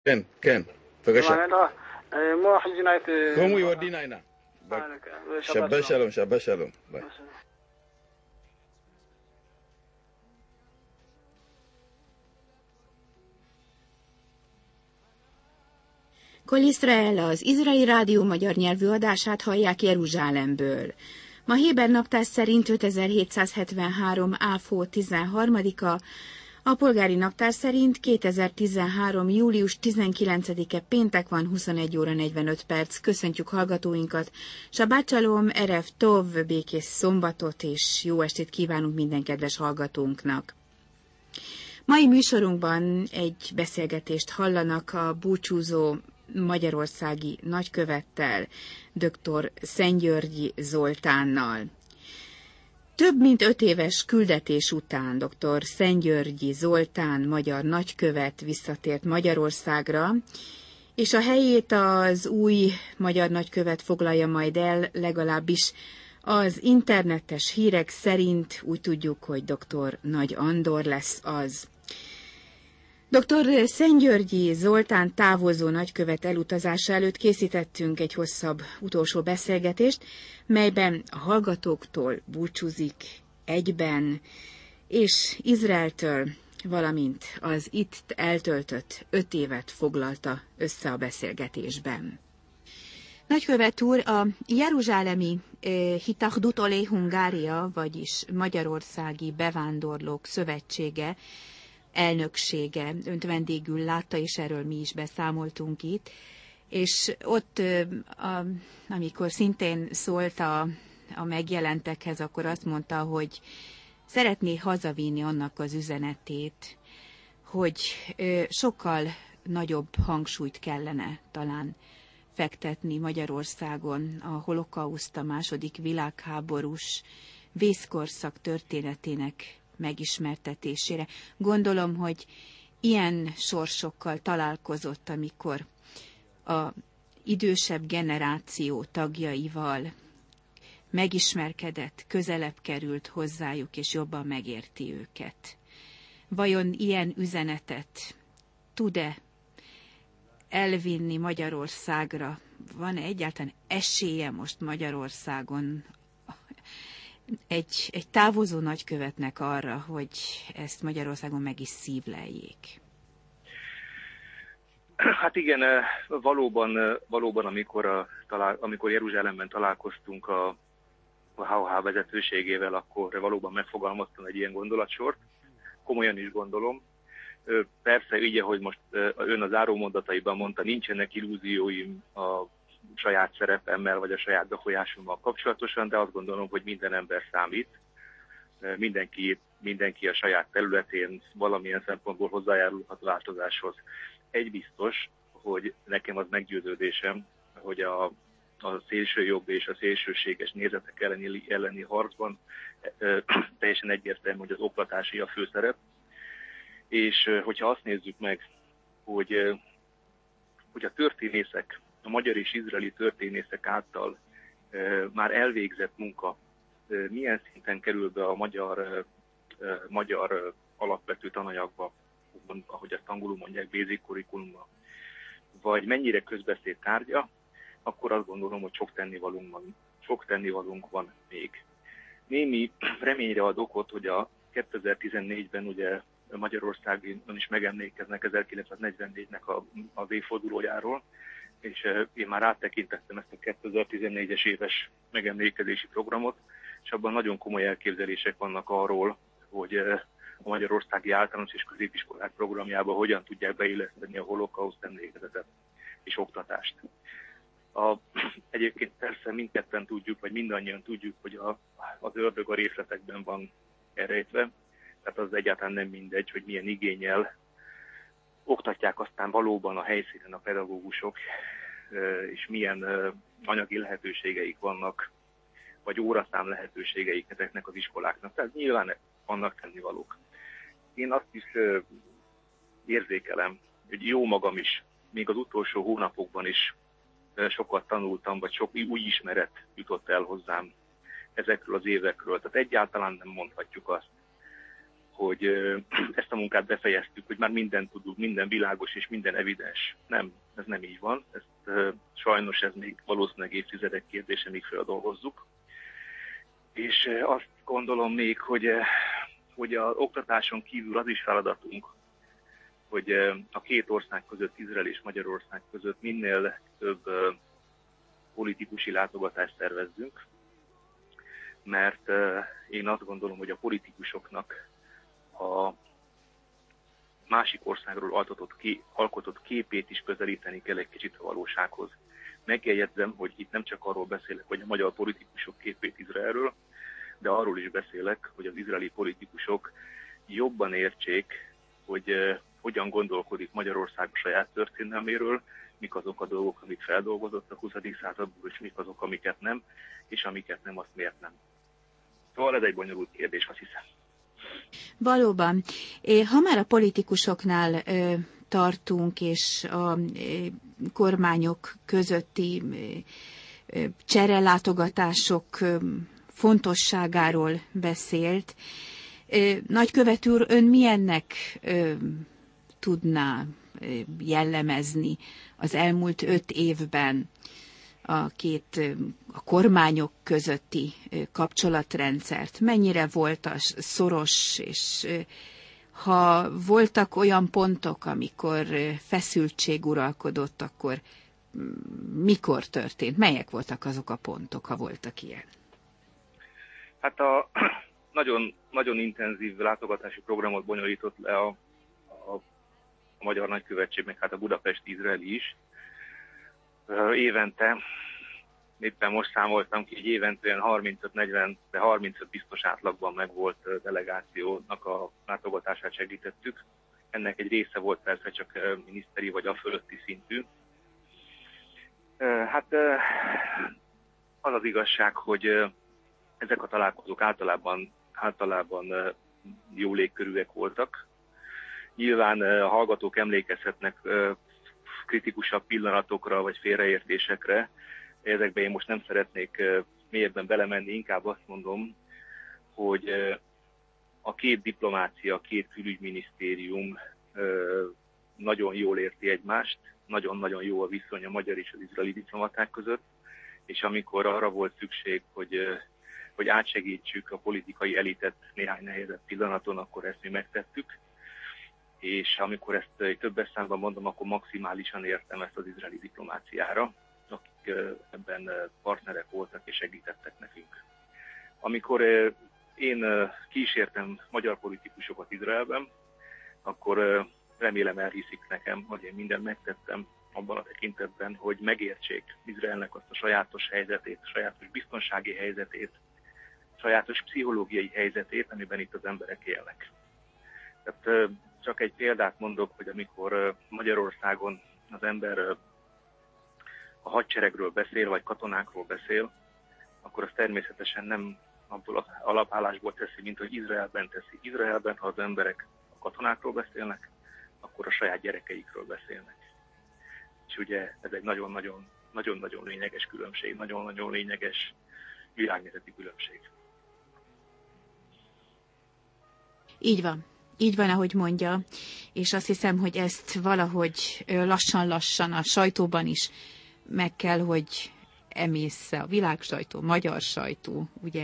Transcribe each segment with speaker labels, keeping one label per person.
Speaker 1: כן, כן, בבקשה. כמו יורדין עינה. שבת שלום, שבת שלום. ביי.
Speaker 2: Kol Iszrael, az izraeli rádió magyar nyelvű adását hallják Jeruzsálemből. Ma Héber naptár szerint 5773. Áfó 13-a, a polgári naptár szerint 2013. július 19-e péntek van, 21 óra 45 perc. Köszöntjük hallgatóinkat. Sabát Shalom, Erev Tov, békés szombatot és jó estét kívánunk minden kedves hallgatónknak. Mai műsorunkban egy beszélgetést hallanak a búcsúzó magyarországi nagykövettel, dr. Szentgyörgyi Zoltánnal. Több mint 5 éves küldetés után dr. Szentgyörgyi Zoltán magyar nagykövet visszatért Magyarországra, és a helyét az új magyar nagykövet foglalja majd el, legalábbis az internetes hírek szerint úgy tudjuk, hogy dr. Nagy Andor lesz az. Dr. Szentgyörgyi Zoltán távozó nagykövet elutazása előtt készítettünk egy hosszabb utolsó beszélgetést, melyben a hallgatóktól búcsúzik egyben, és Izraeltől, valamint az itt eltöltött 5 évet foglalta össze a beszélgetésben. Nagykövet úr, a Jeruzsálemi Hitahdut Olé Hungária, vagyis Magyarországi Bevándorlók Szövetsége elnöksége önt vendégül látta, és erről mi is beszámoltunk itt. És ott, amikor szintén szólt a megjelentekhez, akkor azt mondta, hogy szeretné hazavinni annak az üzenetét, hogy sokkal nagyobb hangsúlyt kellene talán fektetni Magyarországon a holokauszt, a második világháborús vészkorszak történetének megismertetésére. Gondolom, hogy ilyen sorsokkal találkozott, amikor a idősebb generáció tagjaival megismerkedett, közelebb került hozzájuk, és jobban megérti őket. Vajon ilyen üzenetet tud-e elvinni Magyarországra? Van-e egyáltalán esélye most Magyarországon egy távozó nagykövetnek arra, hogy ezt Magyarországon meg is szívleljék?
Speaker 3: Hát igen, valóban amikor Jeruzsálemben találkoztunk a HOH vezetőségével, akkor valóban megfogalmaztam egy ilyen gondolatsort. Komolyan is gondolom. Persze, így, ahogy most ön az zárómondataiban mondta, nincsenek illúzióim a saját szerepemmel, vagy a saját befolyásommal kapcsolatosan, de azt gondolom, hogy minden ember számít. Mindenki a saját területén valamilyen szempontból hozzájárulhat a változáshoz. Egy biztos, hogy nekem az meggyőződésem, hogy a szélső jobb és a szélsőséges nézetek elleni harcban teljesen egyértelmű, hogy az oktatási a főszerep. És hogyha azt nézzük meg, hogy a történészek, a magyar és izraeli történészek által már elvégzett munka milyen szinten kerül be a magyar alapvető tananyagba, ahogy ezt angolul mondják, basic curriculumba, vagy mennyire közbeszéd tárgya, akkor azt gondolom, hogy sok tennivalónk van még. Némi reményre ad okot, hogy a 2014-ben ugye Magyarországon is megemlékeznek 1944-nek az évfordulójáról, és én már áttekintettem ezt a 2014-es éves megemlékezési programot, és abban nagyon komoly elképzelések vannak arról, hogy a magyarországi általános és középiskolák programjába hogyan tudják beilleszteni a holokauszt emlékezetet és oktatást. Egyébként persze mindketten tudjuk, vagy mindannyian tudjuk, hogy az ördög a részletekben van elrejtve, tehát az egyáltalán nem mindegy, hogy milyen igénnyel oktatják aztán valóban a helyszínen a pedagógusok, és milyen anyagi lehetőségeik vannak, vagy óraszám lehetőségeik ezeknek az iskoláknak. Tehát nyilván vannak tennivalók. Én azt is érzékelem, hogy jó magam is, még az utolsó hónapokban is sokat tanultam, vagy sok új ismeret jutott el hozzám ezekről az évekről. Tehát egyáltalán nem mondhatjuk azt, hogy ezt a munkát befejeztük, hogy már mindent tudunk, minden világos és minden evidens. Nem, ez nem így van. Sajnos ez még valószínűleg évtizedek kérdése, míg feldolgozzuk. És azt gondolom még, hogy az oktatáson kívül az is feladatunk, hogy a két ország között, Izrael és Magyarország között minél több politikusi látogatást szervezzünk, mert én azt gondolom, hogy a politikusoknak a másik országról alkotott képét is közelíteni kell egy kicsit a valósághoz. Megjegyzem, hogy itt nem csak arról beszélek, hogy a magyar politikusok képét Izraelről, de arról is beszélek, hogy az izraeli politikusok jobban értsék, hogy hogyan gondolkodik Magyarország a saját történelméről, mik azok a dolgok, amik feldolgozott a 20. századból, és mik azok, amiket nem, és amiket nem, azt miért nem. Szóval ez egy bonyolult kérdés, azt hiszem.
Speaker 2: Valóban. Ha már a politikusoknál tartunk, és a kormányok közötti cserelátogatások fontosságáról beszélt, nagykövet úr, ön milyennek tudná jellemezni az elmúlt 5 évben a kormányok közötti kapcsolatrendszert? Mennyire volt az szoros, és ha voltak olyan pontok, amikor feszültség uralkodott, akkor mikor történt? Melyek voltak azok a pontok, ha voltak ilyen?
Speaker 3: Hát nagyon, nagyon intenzív látogatási programot bonyolított le a Magyar Nagykövetség, meg hát a budapesti izraeli is. Évente, éppen most számoltam ki, hogy évente olyan 35-40, de 35 biztos átlagban megvolt delegációnak a látogatását segítettük. Ennek egy része volt persze csak miniszteri vagy a fölötti szintű. Hát az az igazság, hogy ezek a találkozók általában jó légkörűek voltak. Nyilván a hallgatók emlékezhetnek kritikusabb pillanatokra vagy félreértésekre. Ezekbe én most nem szeretnék mélyebben belemenni, inkább azt mondom, hogy a két diplomácia, a két külügyminisztérium nagyon jól érti egymást, nagyon-nagyon jó a viszony a magyar és az izraeli diplomaták között, és amikor arra volt szükség, hogy átsegítsük a politikai elitet néhány nehezebb pillanaton, akkor ezt mi megtettük. És amikor ezt többes számban mondom, akkor maximálisan értem ezt az izraeli diplomáciára, akik ebben partnerek voltak és segítettek nekünk. Amikor én kísértem magyar politikusokat Izraelben, akkor remélem elhiszik nekem, hogy én mindent megtettem abban a tekintetben, hogy megértsék Izraelnek azt a sajátos helyzetét, sajátos biztonsági helyzetét, sajátos pszichológiai helyzetét, amiben itt az emberek élnek. Tehát csak egy példát mondok, hogy amikor Magyarországon az ember a hadseregről beszél, vagy katonákról beszél, akkor az természetesen nem abból az alapállásból teszi, mint hogy Izraelben teszi. Izraelben, ha az emberek a katonákról beszélnek, akkor a saját gyerekeikről beszélnek. És ugye ez egy nagyon-nagyon lényeges különbség, nagyon-nagyon lényeges világnézeti különbség.
Speaker 2: Így van. Így van, ahogy mondja, és azt hiszem, hogy ezt valahogy lassan-lassan a sajtóban is meg kell, hogy emészze a világsajtó, magyar sajtó, ugye.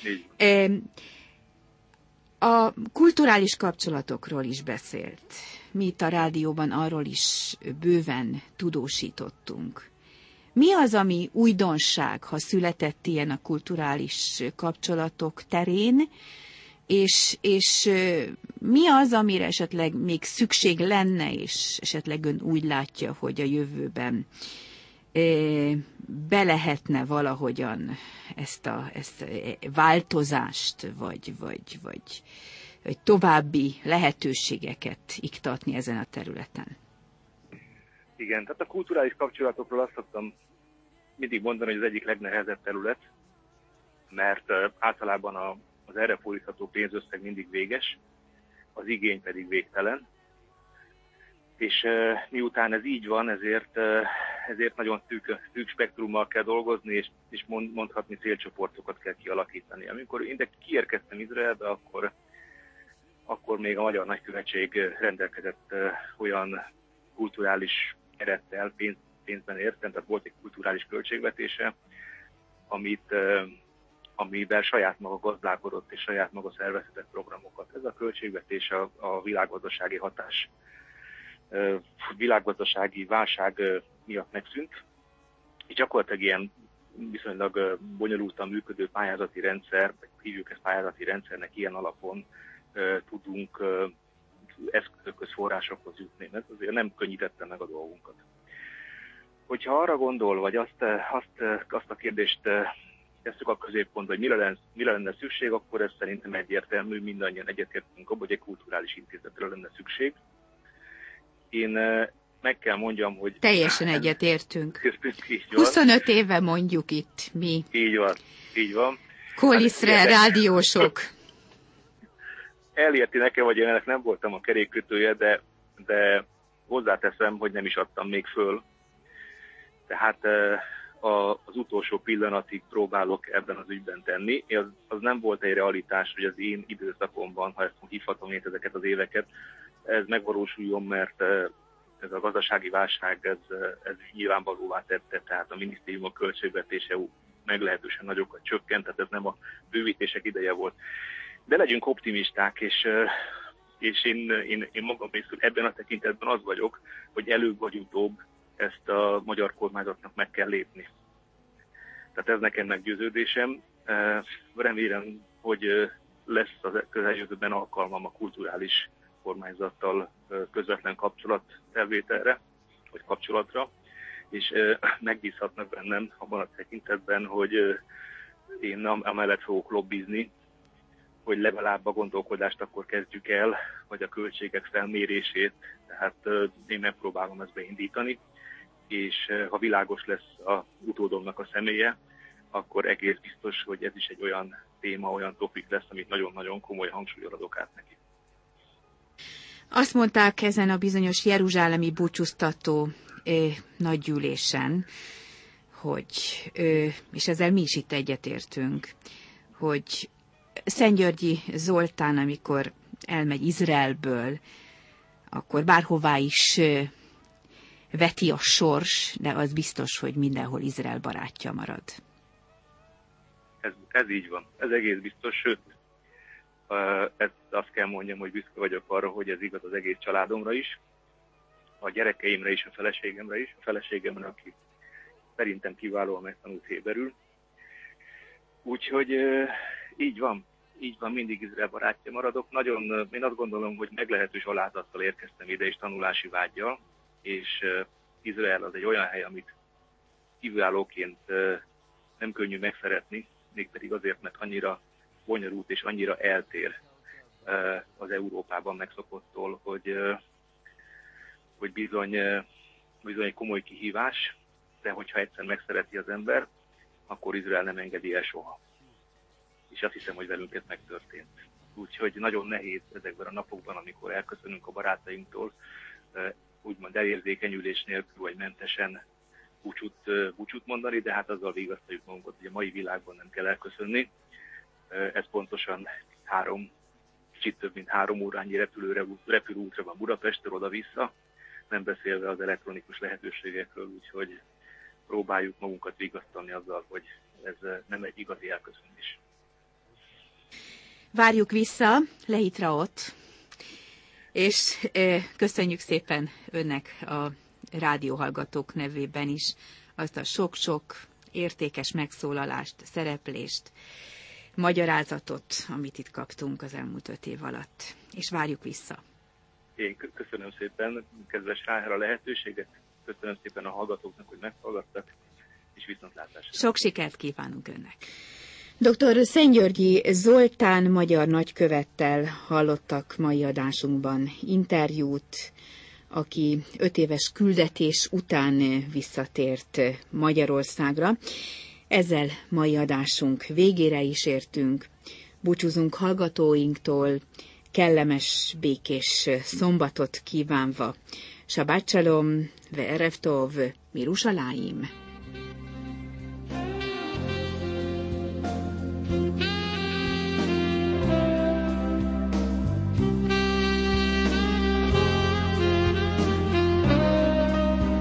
Speaker 2: A kulturális kapcsolatokról is beszélt. Mi itt a rádióban arról is bőven tudósítottunk. Mi az, ami újdonság, ha született ilyen a kulturális kapcsolatok terén, és mi az, amire esetleg még szükség lenne, és esetleg ön úgy látja, hogy a jövőben be lehetne valahogyan ezt változást, vagy további lehetőségeket iktatni ezen a területen?
Speaker 3: Igen, tehát a kulturális kapcsolatokról azt szoktam mindig mondani, hogy az egyik legnehezebb terület, mert általában az erre fordítható pénzösszeg mindig véges, az igény pedig végtelen. És miután ez így van, ezért nagyon szűk spektrummal kell dolgozni, és mondhatni célcsoportokat kell kialakítani. Amikor én kiérkeztem Izraelbe, akkor akkor még a Magyar Nagykövetség rendelkezett olyan kulturális kerettel, pénzben értem, tehát volt egy kulturális költségvetése, amivel saját maga gazdálkodott és saját maga szerveztetett programokat. Ez a költségvetés a világgazdasági válság miatt megszűnt, és gyakorlatilag ilyen viszonylag bonyolultan működő pályázati rendszer, vagy hívjuk ezt pályázati rendszernek, ilyen alapon tudunk eszközökhöz, forrásokhoz jutni. Ez azért nem könnyítette meg a dolgunkat. Hogyha arra gondol, vagy azt a kérdést tesszük a középpontba, hogy mire lenne szükség, akkor ez szerintem egyértelmű, mindannyian egyetértünk abban, hogy egy kulturális intézetre lenne szükség. Én meg kell mondjam, hogy...
Speaker 2: Teljesen egyetértünk. 25 éve mondjuk itt mi.
Speaker 3: Így van.
Speaker 2: Koliszre rádiósok.
Speaker 3: Elérti nekem, hogy én ennek nem voltam a kerékkötője, de hozzáteszem, hogy nem is adtam még föl. Tehát az utolsó pillanatig próbálok ebben az ügyben tenni. Az nem volt egy realitás, hogy az én időszakomban, ha ezt hívhatom én ezeket az éveket, ez megvalósuljon, mert ez a gazdasági válság, ez nyilvánvalóvá tette, tehát a minisztériumok költségvetése meglehetősen nagyokat csökkent, tehát ez nem a bővítések ideje volt. De legyünk optimisták, és én magam is ebben a tekintetben az vagyok, hogy előbb vagy utóbb ezt a magyar kormányzatnak meg kell lépni. Tehát ez nekem meggyőződésem. Remélem, hogy lesz az közeljövőben alkalmam a kulturális kormányzattal közvetlen kapcsolatfelvételre, vagy kapcsolatra, és megbízhatnak bennem abban a tekintetben, hogy én amellett fogok lobbizni, hogy legalább a gondolkodást akkor kezdjük el, vagy a költségek felmérését, tehát én megpróbálom ezt beindítani, és ha világos lesz a utódomnak a személye, akkor egész biztos, hogy ez is egy olyan téma, olyan topik lesz, amit nagyon-nagyon komoly hangsúlyra adok át neki.
Speaker 2: Azt mondták ezen a bizonyos jeruzsálemi búcsúztató nagygyűlésen, hogy, és ezzel mi is itt egyetértünk, hogy Szentgyörgyi Zoltán, amikor elmegy Izraelből, akkor bárhová is veti a sors, de az biztos, hogy mindenhol Izrael barátja marad.
Speaker 3: Ez így van. Ez egész biztos, sőt, azt kell mondjam, hogy büszke vagyok arra, hogy ez igaz az egész családomra is, a gyerekeimre is, a feleségemre is, a feleségemre, aki szerintem kiválóan megtanult héberül. Úgyhogy így van, mindig Izrael barátja maradok. Én azt gondolom, hogy meglehetős alázattal érkeztem ide, és tanulási vággyal, és Izrael az egy olyan hely, amit kiválóként nem könnyű megszeretni, mégpedig azért, mert annyira bonyolult és annyira eltér az Európában megszokottól, hogy bizony egy komoly kihívás, de hogyha egyszer megszereti az ember, akkor Izrael nem engedi el soha. És azt hiszem, hogy velünk ez megtörtént. Úgyhogy nagyon nehéz ezekben a napokban, amikor elköszönünk a barátainktól, úgymond elérzékenyülés nélkül, vagy mentesen búcsút mondani, de hát azzal vigasztaljuk magunkat, hogy a mai világban nem kell elköszönni. Ez pontosan kicsit több mint 3 órányi repülőútra van Budapestről oda-vissza, nem beszélve az elektronikus lehetőségekről, úgyhogy próbáljuk magunkat vigasztalni azzal, hogy ez nem egy igazi elköszönés.
Speaker 2: Várjuk vissza Lehitraot, és köszönjük szépen önnek a rádióhallgatók nevében is azt a sok-sok értékes megszólalást, szereplést, magyarázatot, amit itt kaptunk az elmúlt 5 év alatt. És várjuk vissza.
Speaker 3: Én köszönöm szépen, kedves Ráher, a lehetőséget, köszönöm szépen a hallgatóknak, hogy meghallgattak, és viszontlátásra.
Speaker 2: Sok sikert kívánunk önnek. Dr. Szentgyörgyi Zoltán magyar nagykövettel hallottak mai adásunkban interjút, aki 5 éves küldetés után visszatért Magyarországra. Ezzel mai adásunk végére is értünk. Búcsúzunk hallgatóinktól, kellemes, békés szombatot kívánva. Shabbat shalom, ve'erev tov, Mirushalayim.